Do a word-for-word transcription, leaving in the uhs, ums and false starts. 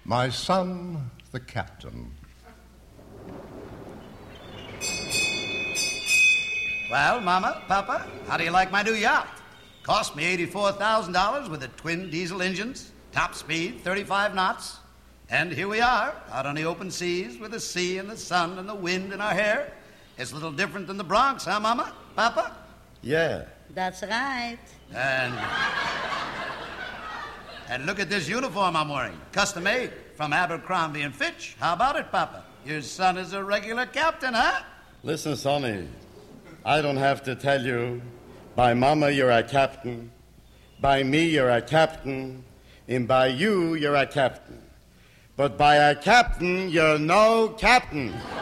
My son, the captain. Well, Mama, Papa, how do you like my new yacht? Cost me eighty-four thousand dollars with the twin diesel engines, top speed, thirty-five knots. And here we are, out on the open seas with the sea and the sun and the wind in our hair. It's a little different than the Bronx, huh, Mama, Papa? Yeah. That's right. And... And look at this uniform I'm wearing, custom-made from Abercrombie and Fitch. How about it, Papa? Your son is a regular captain, huh? Listen, Sonny, I don't have to tell you, by Mama you're a captain, by me you're a captain, and by you you're a captain. But by a captain, you're no captain.